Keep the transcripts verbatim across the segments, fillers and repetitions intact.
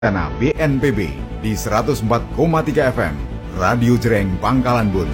Bencana B N P B di seratus empat koma tiga F M Radio Jreng Pangkalan Bun.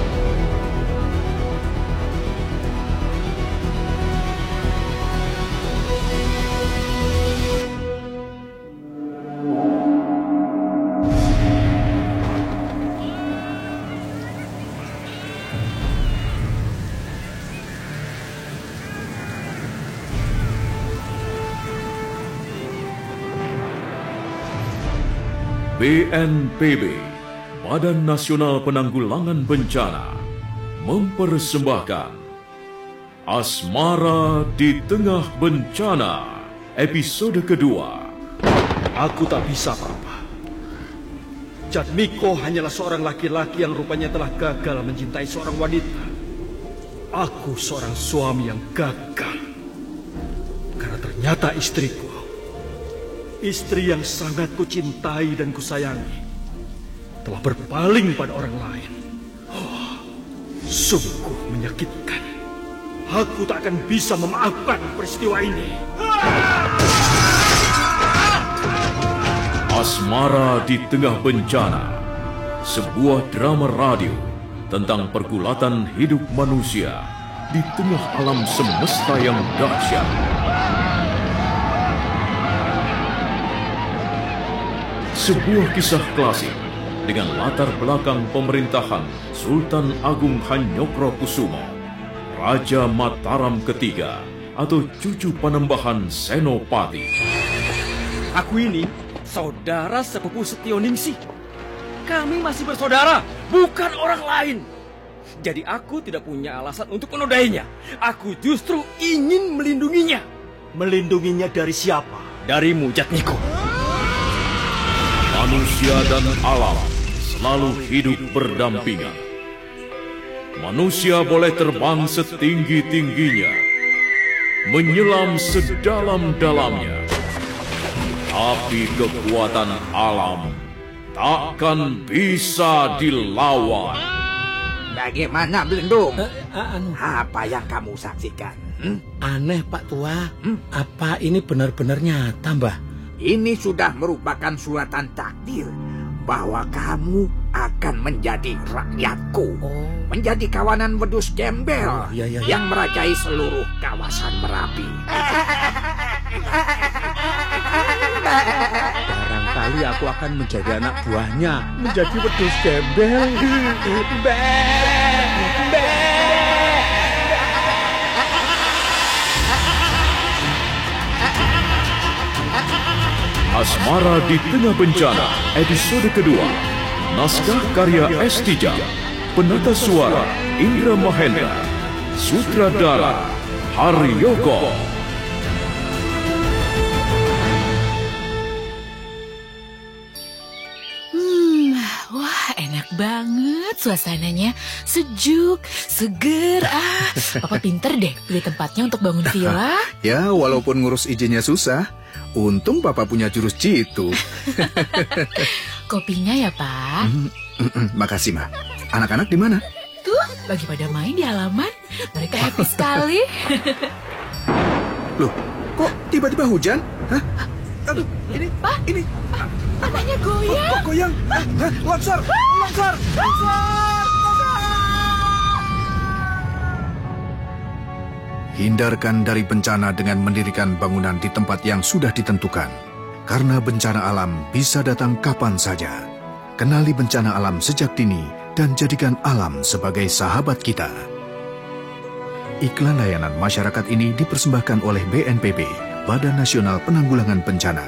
B N P B, Badan Nasional Penanggulangan Bencana, mempersembahkan Asmara di Tengah Bencana, episode kedua. Aku tak bisa, Papa. Jatmiko hanyalah seorang laki-laki yang rupanya telah gagal mencintai seorang wanita. Aku seorang suami yang gagal. Karena ternyata istriku, istri yang sangat kucintai dan kusayangi, telah berpaling pada orang lain. Oh, sungguh menyakitkan. Aku tak akan bisa memaafkan peristiwa ini. Asmara di Tengah Bencana, sebuah drama radio tentang pergulatan hidup manusia di tengah alam semesta yang dahsyat. Sebuah kisah klasik dengan latar belakang pemerintahan Sultan Agung Hanyokrokusumo, Raja Mataram ketiga atau cucu Panembahan Senopati. Aku ini saudara sepupu Setioningsi. Kami masih bersaudara, bukan orang lain. Jadi aku tidak punya alasan untuk menodainya. Aku justru ingin melindunginya. Melindunginya dari siapa? Darimu, Jatmiko. Manusia dan alam selalu hidup berdampingan. Manusia boleh terbang setinggi-tingginya, menyelam sedalam-dalamnya, tapi kekuatan alam takkan bisa dilawan. Bagaimana, Belendung? Uh, uh, anu. Apa yang kamu saksikan? Hmm? Aneh, Pak Tua. Hmm? Apa ini benar-benar nyata, Mbah? Ini sudah merupakan suratan takdir bahwa kamu akan menjadi rakyatku, oh. menjadi kawanan wedus gembel oh, iya, iya, iya. yang merajai seluruh kawasan Merapi. Barangkali aku akan menjadi anak buahnya, menjadi wedus gembel. Asmara di Tengah Bencana, episode kedua. Naskah karya S. Tijab, penata suara Indra Mahendra, sutradara Haryoko. Hmm, wah enak banget suasananya, sejuk, seger. Ah, Papa pinter deh pilih tempatnya untuk bangun villa. Ya, walaupun ngurus izinnya susah. Untung Papa punya jurus jitu. Kopinya ya, Pak? Mm, mm, mm, makasih, Ma. Anak-anak di mana? Tuh, lagi pada main di halaman. Mereka happy sekali. Loh, kok tiba-tiba hujan? Hah? Aduh, ini, Pak, ini. tanahnya goyang. Kok, kok goyang? Hah? Hah? Longsor, longsor, longsor. Hindarkan dari bencana dengan mendirikan bangunan di tempat yang sudah ditentukan. Karena bencana alam bisa datang kapan saja. Kenali bencana alam sejak dini dan jadikan alam sebagai sahabat kita. Iklan layanan masyarakat ini dipersembahkan oleh B N P B, Badan Nasional Penanggulangan Bencana.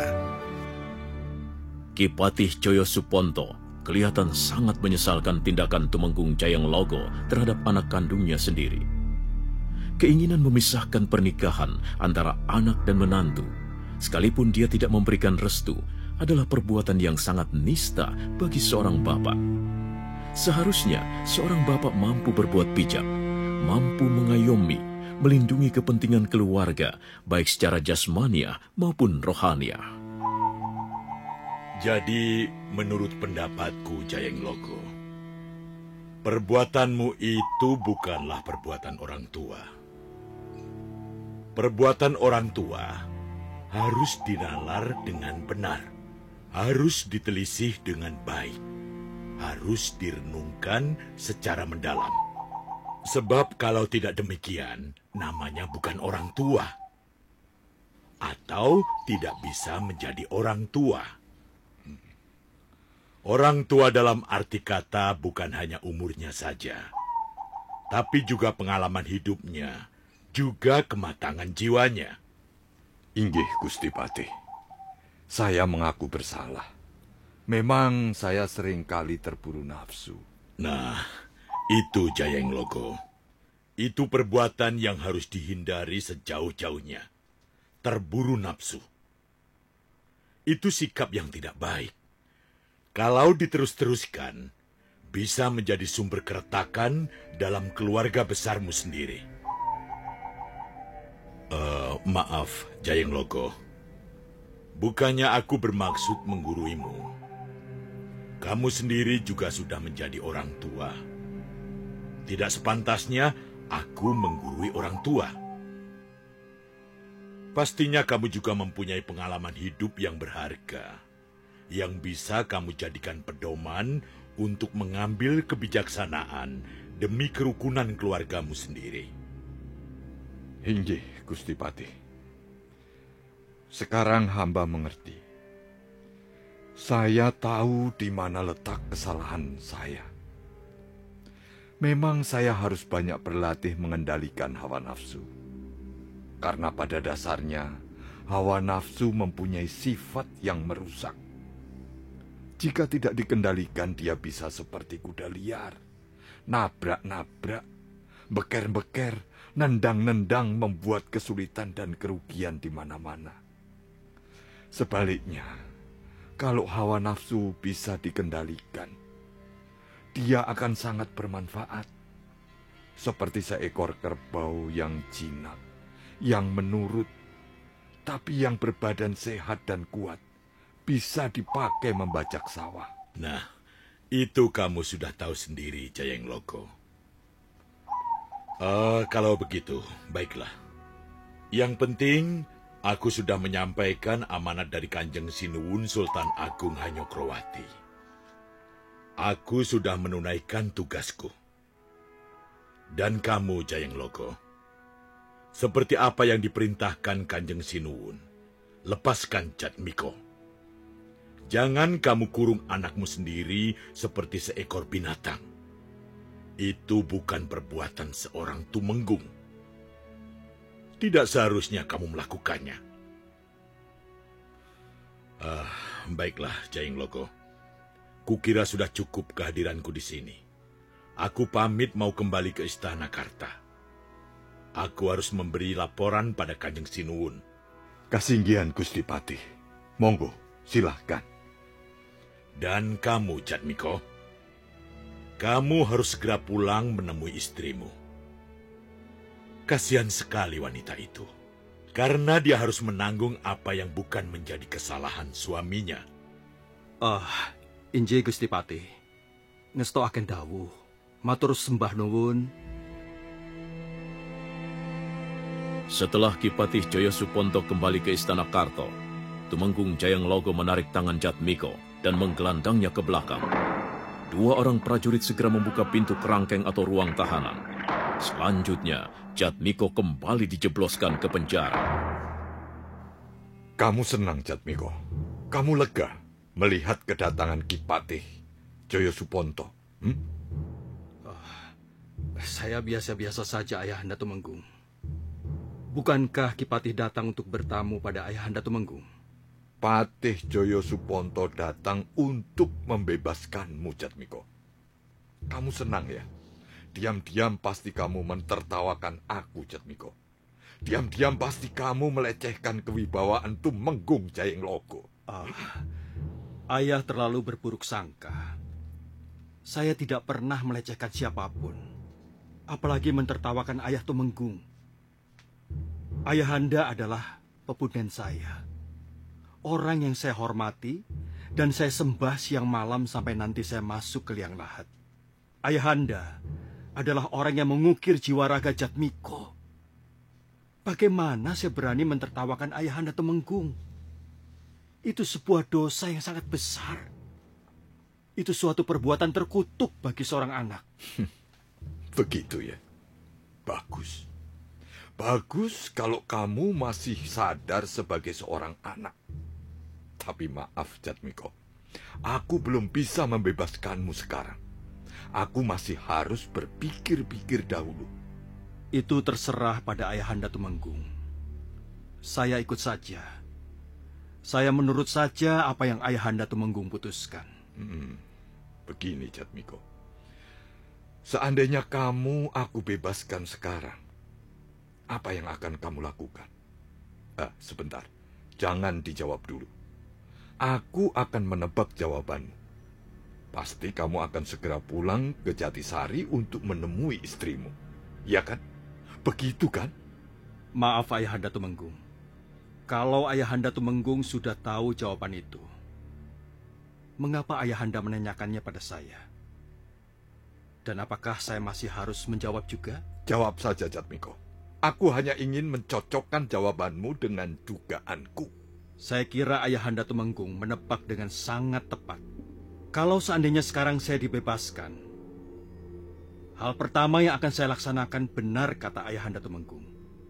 Ki Patih Coyo Suponto kelihatan sangat menyesalkan tindakan Tumenggung Jayeng Logo terhadap anak kandungnya sendiri. Keinginan memisahkan pernikahan antara anak dan menantu, sekalipun dia tidak memberikan restu, adalah perbuatan yang sangat nista bagi seorang bapak. Seharusnya seorang bapak mampu berbuat bijak, mampu mengayomi, melindungi kepentingan keluarga, baik secara jasmania maupun rohania. Jadi, menurut pendapatku, Jayeng Logo, perbuatanmu itu bukanlah perbuatan orang tua. Perbuatan orang tua harus dinalar dengan benar. harus ditelisih dengan baik. Harus direnungkan secara mendalam. Sebab kalau tidak demikian, namanya bukan orang tua. Atau tidak bisa menjadi orang tua. Orang tua dalam arti kata bukan hanya umurnya saja, tapi juga pengalaman hidupnya, juga kematangan jiwanya. Inggih, Gusti Patih. Saya mengaku bersalah. Memang saya sering kali terburu nafsu. Nah, itu Jayeng Logo. Itu perbuatan yang harus dihindari sejauh-jauhnya. Terburu nafsu. Itu sikap yang tidak baik. Kalau diterus-teruskan, bisa menjadi sumber keretakan dalam keluarga besarmu sendiri. Uh, maaf, Jayeng Logo. Bukannya aku bermaksud mengguruimu. Kamu sendiri juga sudah menjadi orang tua. Tidak sepantasnya aku menggurui orang tua. Pastinya kamu juga mempunyai pengalaman hidup yang berharga, yang bisa kamu jadikan pedoman untuk mengambil kebijaksanaan demi kerukunan keluargamu sendiri. Inggih, Gusti Patih. Sekarang hamba mengerti. Saya tahu di mana letak kesalahan saya. Memang saya harus banyak berlatih mengendalikan hawa nafsu. Karena pada dasarnya, hawa nafsu mempunyai sifat yang merusak. Jika tidak dikendalikan, dia bisa seperti kuda liar. Nabrak-nabrak, beker-beker, nendang-nendang membuat kesulitan dan kerugian di mana-mana. Sebaliknya, kalau hawa nafsu bisa dikendalikan, dia akan sangat bermanfaat. Seperti seekor kerbau yang jinak, yang menurut, tapi yang berbadan sehat dan kuat, bisa dipakai membajak sawah. Nah, itu kamu sudah tahu sendiri, Jayeng Logo. Uh, kalau begitu, baiklah. Yang penting, aku sudah menyampaikan amanat dari Kanjeng Sinuwun Sultan Agung Hanyokrowati. Aku sudah menunaikan tugasku. Dan kamu, Jayeng Logo, seperti apa yang diperintahkan Kanjeng Sinuwun, lepaskan Jatmiko. Jangan kamu kurung anakmu sendiri seperti seekor binatang. Itu bukan perbuatan seorang tumenggung. Tidak seharusnya kamu melakukannya. Ah, baiklah, Jayeng Logo. Kukira sudah cukup kehadiranku di sini. Aku pamit mau kembali ke Istana Karta. Aku harus memberi laporan pada Kanjeng Sinuwun. Kasinggihan, Gusti Patih. Monggo, silahkan. Dan kamu, Jatmiko, kamu harus segera pulang menemui istrimu. Kasihan sekali wanita itu, karena dia harus menanggung apa yang bukan menjadi kesalahan suaminya. Ah, uh, Injih Gusti Patih, ngesto aken dawuh, matur sembah nuwun. Setelah Ki Patih Jaya Suponto kembali ke Istana Karto, Tumenggung Jayeng Logo menarik tangan Jatmiko dan menggelandangnya ke belakang. Dua orang prajurit segera membuka pintu kerangkeng atau ruang tahanan. Selanjutnya, Jatmiko kembali dijebloskan ke penjara. Kamu senang, Jatmiko? Kamu lega melihat kedatangan Ki Patih Jaya Suponto? Hmm? Oh, saya biasa-biasa saja, Ayahanda Tumenggung. Bukankah Ki Patih datang untuk bertamu pada Ayahanda Tumenggung? Patih Jaya Suponto datang untuk membebaskanmu, Jatmiko. Kamu senang ya? Diam-diam pasti kamu mentertawakan aku, Jatmiko. Diam-diam pasti kamu melecehkan kewibawaan Tumenggung Jayeng Logo. Ah, Ayah terlalu berburuk sangka. Saya tidak pernah melecehkan siapapun, apalagi mentertawakan Ayah Tumenggung. Ayahanda adalah pepunden saya, orang yang saya hormati dan saya sembah siang malam sampai nanti saya masuk ke liang lahat. Ayahanda adalah orang yang mengukir jiwa raga Jatmiko. Bagaimana saya berani mentertawakan Ayahanda Tumenggung? Itu sebuah dosa yang sangat besar. Itu suatu perbuatan terkutuk bagi seorang anak. Begitu ya. Bagus. Bagus kalau kamu masih sadar sebagai seorang anak. Tapi maaf, Jatmiko. Aku belum bisa membebaskanmu sekarang. Aku masih harus berpikir-pikir dahulu. Itu terserah pada Ayahanda Tumenggung. Saya ikut saja. Saya menurut saja apa yang Ayahanda Tumenggung putuskan. Hmm, begini, Jatmiko. Seandainya kamu aku bebaskan sekarang, apa yang akan kamu lakukan? Ah, sebentar. Jangan dijawab dulu. Aku akan menebak jawabanmu. Pasti kamu akan segera pulang ke Jatisari untuk menemui istrimu. Ya kan? Begitu kan? Maaf Ayahanda Tumenggung. Kalau Ayahanda Tumenggung sudah tahu jawaban itu, mengapa Ayahanda menanyakannya pada saya? Dan apakah saya masih harus menjawab juga? Jawab saja, Jatmiko. Aku hanya ingin mencocokkan jawabanmu dengan dugaanku. Saya kira Ayahanda Tumenggung menebak dengan sangat tepat. Kalau seandainya sekarang saya dibebaskan, hal pertama yang akan saya laksanakan benar kata Ayahanda Tumenggung.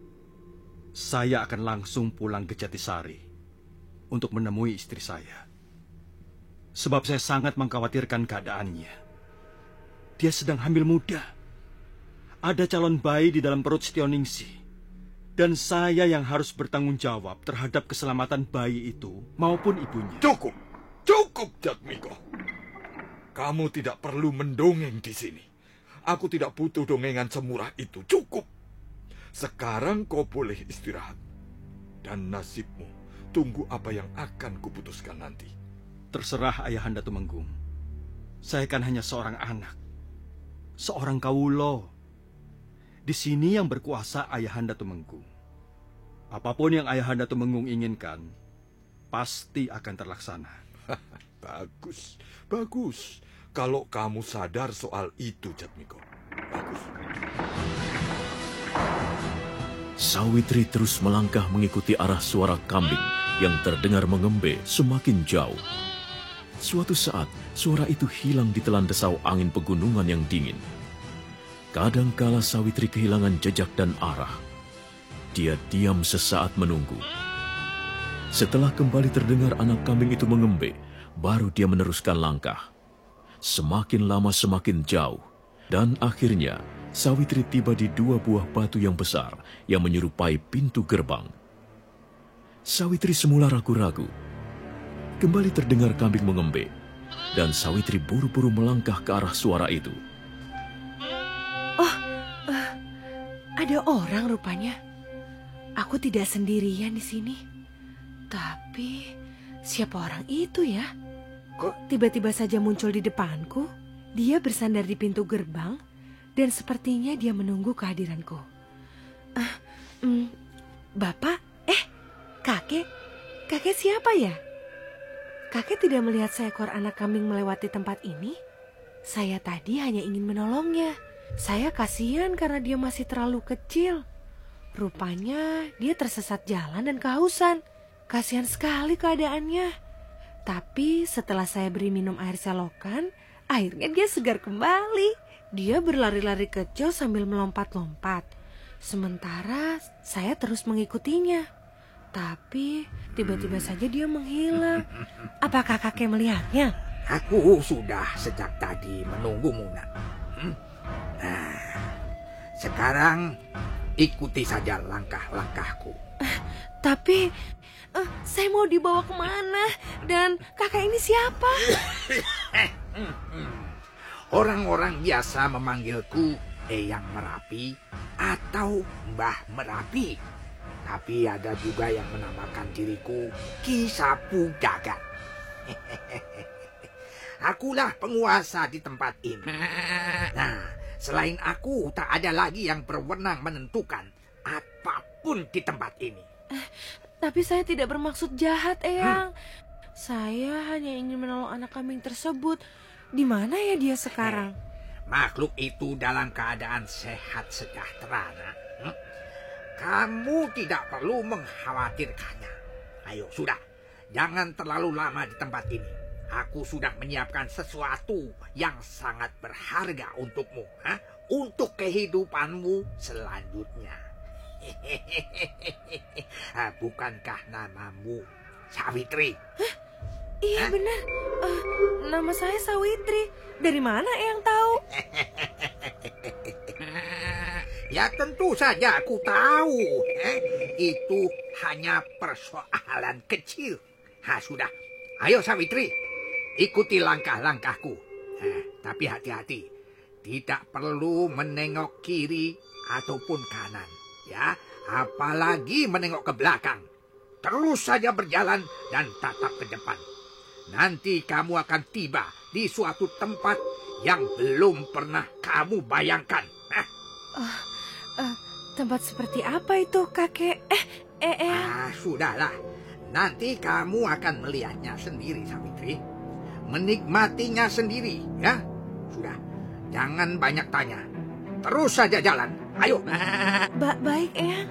Saya akan langsung pulang ke Jatisari untuk menemui istri saya. Sebab saya sangat mengkhawatirkan keadaannya. Dia sedang hamil muda. Ada calon bayi di dalam perut Setioningsi. Dan saya yang harus bertanggung jawab terhadap keselamatan bayi itu maupun ibunya. Cukup! Cukup, Jatmiko. Kamu tidak perlu mendongeng di sini. Aku tidak butuh dongengan semurah itu. Cukup! Sekarang kau boleh istirahat. Dan nasibmu, tunggu apa yang akan kuputuskan nanti. Terserah Ayahanda Tumenggung. Saya kan hanya seorang anak. Seorang kawulo. Di sini yang berkuasa Ayahanda Tumenggung. Apapun yang Ayahanda Tumenggung inginkan, pasti akan terlaksana. Bagus, bagus. Kalau kamu sadar soal itu, Jatmiko. Bagus. Sawitri terus melangkah mengikuti arah suara kambing yang terdengar mengembe semakin jauh. Suatu saat, suara itu hilang ditelan desau angin pegunungan yang dingin. Kadangkala Sawitri kehilangan jejak dan arah. Dia diam sesaat menunggu. Setelah kembali terdengar anak kambing itu mengembe, baru dia meneruskan langkah. Semakin lama semakin jauh, dan akhirnya Sawitri tiba di dua buah batu yang besar yang menyerupai pintu gerbang. Sawitri semula ragu-ragu. Kembali terdengar kambing mengembe, dan Sawitri buru-buru melangkah ke arah suara itu. Oh, uh, ada orang rupanya. Aku tidak sendirian di sini. Tapi siapa orang itu ya? Kok tiba-tiba saja muncul di depanku? Dia bersandar di pintu gerbang dan sepertinya dia menunggu kehadiranku. Uh, um, Bapak? Eh, kakek? Kakek siapa ya? Kakek tidak melihat seekor anak kambing melewati tempat ini? Saya tadi hanya ingin menolongnya. Saya kasihan karena dia masih terlalu kecil. Rupanya dia tersesat jalan dan kehausan. Kasihan sekali keadaannya. Tapi setelah saya beri minum air selokan, akhirnya dia segar kembali. Dia berlari-lari kecil sambil melompat-lompat. Sementara saya terus mengikutinya. Tapi tiba-tiba saja dia menghilang. Apakah kakek melihatnya? Aku sudah sejak tadi menunggumu, nak. Hmm? Nah, sekarang ikuti saja langkah-langkahku. Uh, tapi uh, saya mau dibawa kemana? Dan kakak ini siapa? Orang-orang biasa memanggilku Eyang Merapi atau Mbah Merapi. Tapi ada juga yang menamakan diriku Ki Sapu Jagat. Akulah penguasa di tempat ini. Nah, selain aku tak ada lagi yang berwenang menentukan apapun di tempat ini. Eh, tapi saya tidak bermaksud jahat, Eyang. Hmm. Saya hanya ingin menolong anak kambing tersebut. Di mana ya dia sekarang? Eh, makhluk itu dalam keadaan sehat sejahtera, nak. Hmm? Kamu tidak perlu mengkhawatirkannya. Ayo, sudah. jangan terlalu lama di tempat ini. Aku sudah menyiapkan sesuatu yang sangat berharga untukmu, ha? Untuk kehidupanmu selanjutnya. Bukankah namamu Sawitri? Hah? Iya, benar. Uh, nama saya Sawitri. Dari mana Eyang tahu? Ya tentu saja aku tahu. Eh, itu hanya persoalan kecil. Ha, sudah. Ayo Sawitri, ikuti langkah-langkahku. Eh, tapi hati-hati. Tidak perlu menengok kiri ataupun kanan. Ya, apalagi menengok ke belakang. Terus saja berjalan dan tatap ke depan. Nanti kamu akan tiba di suatu tempat yang belum pernah kamu bayangkan. Nah. Uh, uh, tempat seperti apa itu, kakek? Eh, eh, eh. Ah, sudahlah. Nanti kamu akan melihatnya sendiri, Sawitri. Menikmatinya sendiri, ya. Sudah, jangan banyak tanya. Terus saja jalan. Ayo. Ba baik, Eyang.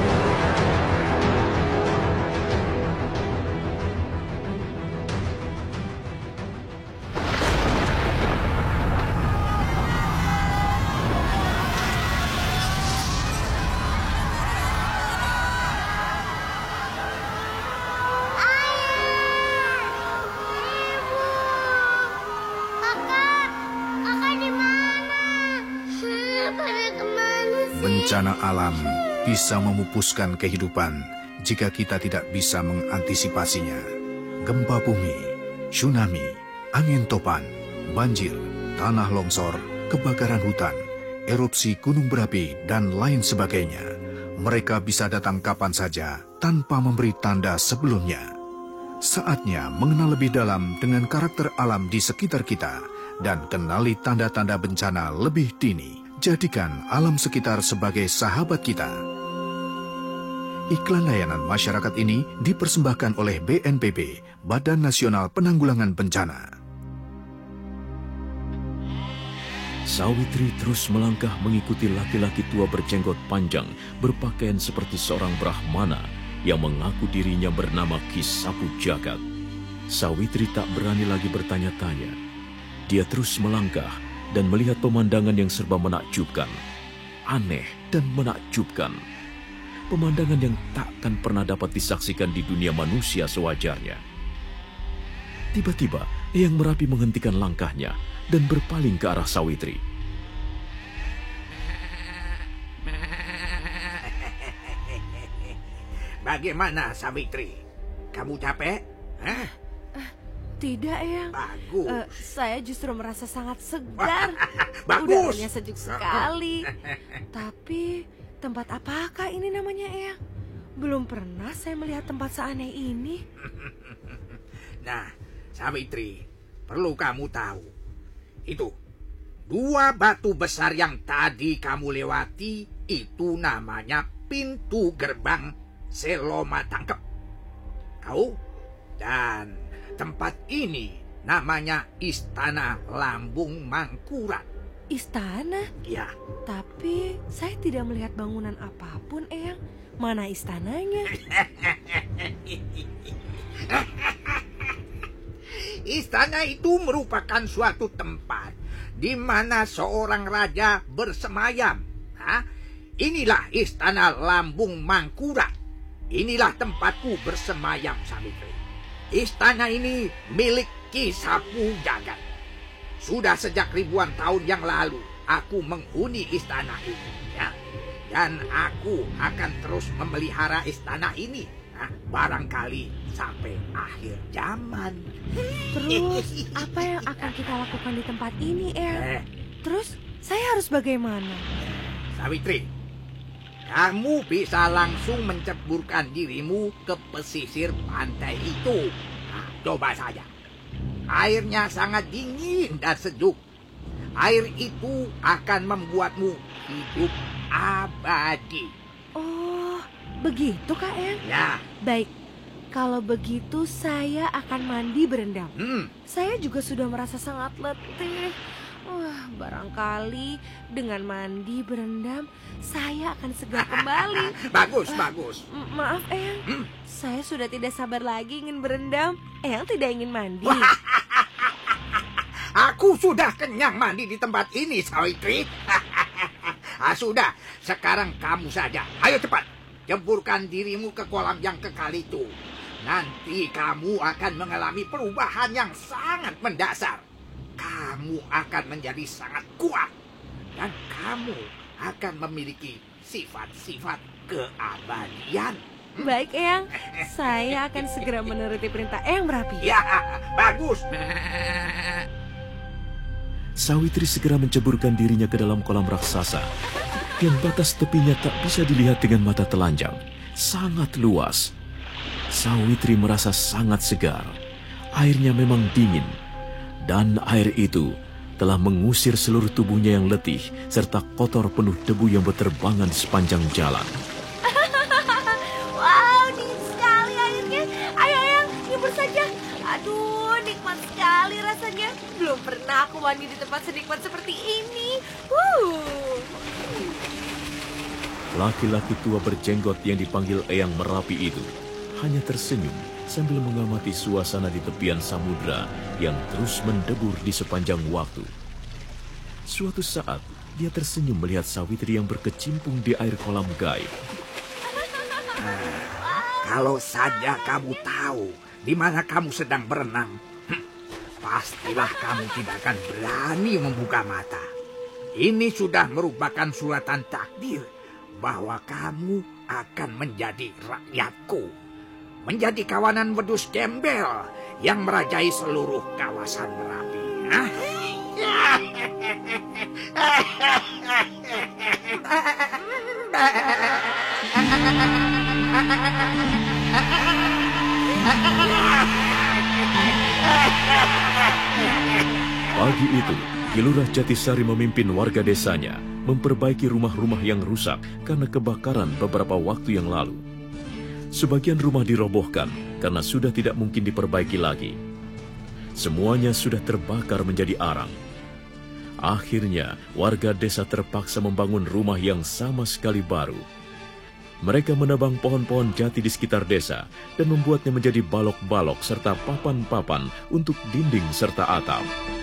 Bencana alam bisa memupuskan kehidupan jika kita tidak bisa mengantisipasinya. Gempa bumi, tsunami, angin topan, banjir, tanah longsor, kebakaran hutan, erupsi gunung berapi, dan lain sebagainya. Mereka bisa datang kapan saja tanpa memberi tanda sebelumnya. Saatnya mengenal lebih dalam dengan karakter alam di sekitar kita dan kenali tanda-tanda bencana lebih dini. Jadikan alam sekitar sebagai sahabat kita. Iklan layanan masyarakat ini dipersembahkan oleh B N P B, Badan Nasional Penanggulangan Bencana. Sawitri terus melangkah mengikuti laki-laki tua berjenggot panjang, berpakaian seperti seorang Brahmana yang mengaku dirinya bernama Ki Sapu Jagat. Sawitri tak berani lagi bertanya-tanya. Dia terus melangkah dan melihat pemandangan yang serba menakjubkan, aneh dan menakjubkan. Pemandangan yang takkan pernah dapat disaksikan di dunia manusia sewajarnya. Tiba-tiba, Eyang Merapi menghentikan langkahnya dan berpaling ke arah Sawitri. Bagaimana, Sawitri? Kamu capek? Hah? Tidak, Eyang. Bagus. Uh, saya justru merasa sangat segar. Bagus. Udaranya sejuk sekali. Tapi tempat apakah ini namanya, Eyang? Belum pernah saya melihat tempat seaneh ini. Nah, Sawitri, perlu kamu tahu. Itu, dua batu besar yang tadi kamu lewati, itu namanya pintu gerbang Seloma Tangkep. Tahu? Dan tempat ini namanya Istana Lambung Mangkurat. Istana? Ya. Tapi saya tidak melihat bangunan apapun, Eyang. Mana istananya? Istana itu merupakan suatu tempat di mana seorang raja bersemayam. Nah, inilah Istana Lambung Mangkurat. Inilah tempatku bersemayam, Sawitri. Istana ini milik Ki Sapu Jagat. Sudah sejak ribuan tahun yang lalu aku menghuni istana ini, ya. Dan aku akan terus memelihara istana ini, nah, barangkali sampai akhir zaman. Terus apa yang akan kita lakukan di tempat ini, Eyang? Eh. Terus saya harus bagaimana? Sawitri, kamu bisa langsung menceburkan dirimu ke pesisir pantai itu. Nah, coba saja. Airnya sangat dingin dan sejuk. Air itu akan membuatmu hidup abadi. Oh, begitu Kak Eyang? Ya. Baik, kalau begitu saya akan mandi berendam. Hmm. Saya juga sudah merasa sangat letih. Wah, barangkali dengan mandi berendam saya akan segar kembali. Bagus, uh, bagus. Maaf, Eyang. Hmm? Saya sudah tidak sabar lagi ingin berendam. Eyang tidak ingin mandi. Aku sudah kenyang mandi di tempat ini, Sawitri. Ah, sudah, sekarang kamu saja. Ayo cepat, jeburkan dirimu ke kolam yang kekal itu. Nanti kamu akan mengalami perubahan yang sangat mendasar. Kamu akan menjadi sangat kuat. Dan kamu akan memiliki sifat-sifat keabadian. Baik, Eyang. Saya akan segera menuruti perintah Eyang Merapi. Ya, bagus. Sawitri segera menceburkan dirinya ke dalam kolam raksasa. Dan batas tepinya tak bisa dilihat dengan mata telanjang. Sangat luas. Sawitri merasa sangat segar. Airnya memang dingin. Dan air itu telah mengusir seluruh tubuhnya yang letih serta kotor penuh debu yang berterbangan sepanjang jalan. Wow, dingin sekali airnya. Ayo, Eyang, nyebur saja. Aduh, nikmat sekali rasanya. Belum pernah aku mandi di tempat senikmat seperti ini. Uh. Laki-laki tua berjenggot yang dipanggil Eyang Merapi itu hanya tersenyum sambil mengamati suasana di tepian samudra yang terus mendebur di sepanjang waktu. Suatu saat, dia tersenyum melihat Sawitri yang berkecimpung di air kolam gaib. Nah, kalau saja kamu tahu di mana kamu sedang berenang, hm, pastilah kamu tidak akan berani membuka mata. Ini sudah merupakan suratan takdir bahwa kamu akan menjadi rakyatku, menjadi kawanan wedus gembel yang merajai seluruh kawasan Merapi. Hah? Pagi itu, Ki Lurah Jatisari memimpin warga desanya memperbaiki rumah-rumah yang rusak karena kebakaran beberapa waktu yang lalu. Sebagian rumah dirobohkan karena sudah tidak mungkin diperbaiki lagi. Semuanya sudah terbakar menjadi arang. Akhirnya, warga desa terpaksa membangun rumah yang sama sekali baru. Mereka menebang pohon-pohon jati di sekitar desa dan membuatnya menjadi balok-balok serta papan-papan untuk dinding serta atap.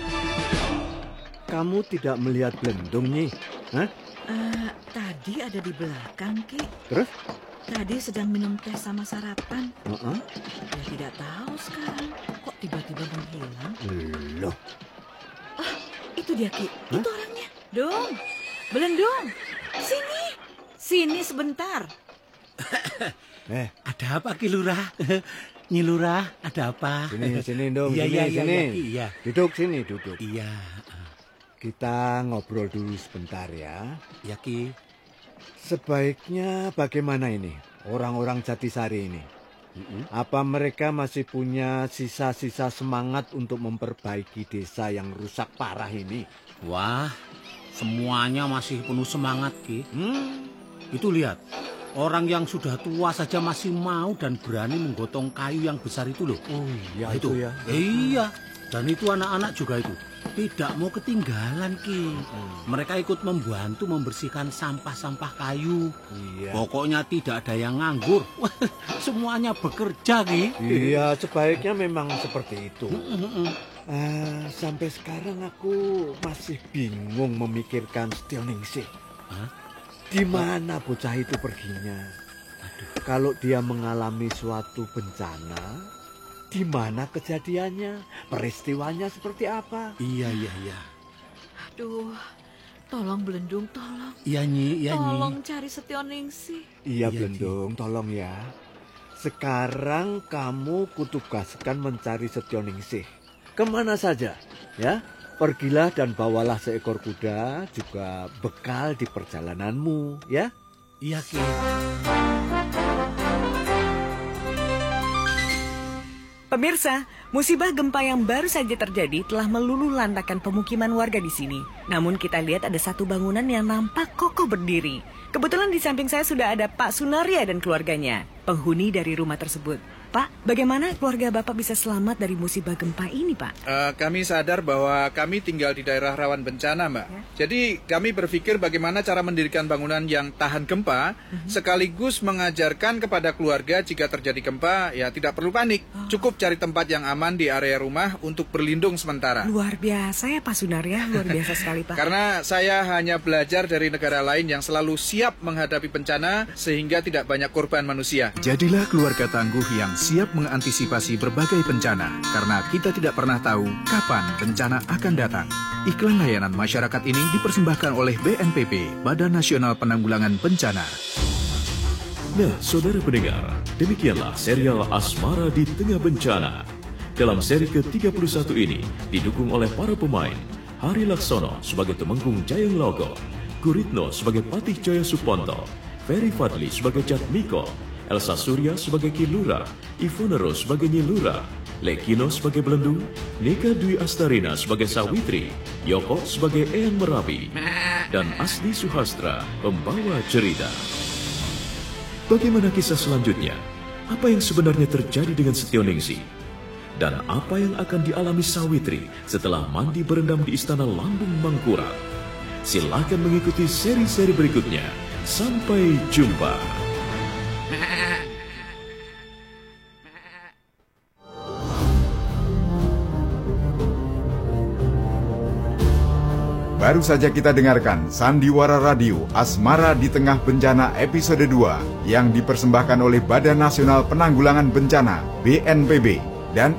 Kamu tidak melihat Blendung, Nyi? Hah? Uh, tadi ada di belakang, Ki. Terus? Tadi sedang minum teh sama sarapan. Uh-uh. Ya tidak tahu sekarang. Kok tiba-tiba menghilang? Loh. Ah, itu dia, Ki. Hah? Itu orangnya. Dong, Belendung. Sini. Sini sebentar. Eh, ada apa, Ki Lurah? Nyi Lurah, ada apa? Sini, sini dong, iya, sini, iya, sini. Iya, iya. Duduk sini, duduk. Iya. Kita ngobrol dulu sebentar ya. Ya, Ki. Sebaiknya bagaimana ini orang-orang Jatisari ini? Mm-hmm. Apa mereka masih punya sisa-sisa semangat untuk memperbaiki desa yang rusak parah ini? Wah, semuanya masih penuh semangat, Ki. Hmm, itu lihat. Orang yang sudah tua saja masih mau dan berani menggotong kayu yang besar itu loh. Oh iya, nah, itu. itu ya. Eh, iya, dan itu anak-anak juga itu. Tidak mau ketinggalan, Ki. Hmm. Mereka ikut membantu membersihkan sampah-sampah kayu. Iya. Pokoknya tidak ada yang nganggur. Semuanya bekerja, Ki. Iya, sebaiknya memang seperti itu. uh, sampai sekarang aku masih bingung memikirkan Setioningsih. Hah? Di mana bocah itu perginya? Aduh. Kalau dia mengalami suatu bencana, di mana kejadiannya? Peristiwanya seperti apa? Iya, iya, iya. Aduh, tolong Belendung, tolong. Iya, Nyi, iya, Nyi. Tolong cari Setioningsih. Iya, Belendung, tolong ya. Sekarang kamu kutugaskan mencari Setioningsih. Kemana saja, ya? Pergilah dan bawalah seekor kuda, juga bekal di perjalananmu, ya? Iya, Ki. Pemirsa, musibah gempa yang baru saja terjadi telah meluluhlantakkan pemukiman warga di sini. Namun kita lihat ada satu bangunan yang nampak kokoh berdiri. Kebetulan di samping saya sudah ada Pak Sunaria dan keluarganya, penghuni dari rumah tersebut. Pak, bagaimana keluarga Bapak bisa selamat dari musibah gempa ini, Pak? Uh, kami sadar bahwa kami tinggal di daerah rawan bencana, Mbak. Ya. Jadi kami berpikir bagaimana cara mendirikan bangunan yang tahan gempa, uh-huh. sekaligus mengajarkan kepada keluarga jika terjadi gempa, ya tidak perlu panik. Oh. Cukup cari tempat yang aman di area rumah untuk berlindung sementara. Luar biasa ya, Pak Sunar ya, luar biasa sekali, Pak. Karena saya hanya belajar dari negara lain yang selalu siap menghadapi bencana sehingga tidak banyak korban manusia. Jadilah keluarga tangguh yang siap mengantisipasi berbagai bencana, karena kita tidak pernah tahu kapan bencana akan datang. Iklan layanan masyarakat ini dipersembahkan oleh B N P B, Badan Nasional Penanggulangan Bencana. Nah, saudara pendengar, demikianlah serial Asmara di Tengah Bencana. Dalam seri ke tiga puluh satu ini, didukung oleh para pemain, Hari Laksono sebagai Temenggung Jayeng Logo, Guritno sebagai Patih Jaya Suponto, Ferry Fadli sebagai Jat Miko, Elsa Surya sebagai Kilura, Ivone Rose sebagai Nyilura, Lekino sebagai Belendung, Nika Dwi Astarina sebagai Sawitri, Yoko sebagai Eyang Merapi, dan Asli Suhastra pembawa cerita. Bagaimana kisah selanjutnya? Apa yang sebenarnya terjadi dengan Setioningsi? Dan apa yang akan dialami Sawitri setelah mandi berendam di Istana Lambung Mangkurat? Silakan mengikuti seri-seri berikutnya. Sampai jumpa. Baru saja kita dengarkan Sandiwara Radio Asmara di Tengah Bencana episode dua yang dipersembahkan oleh Badan Nasional Penanggulangan Bencana B N P B dan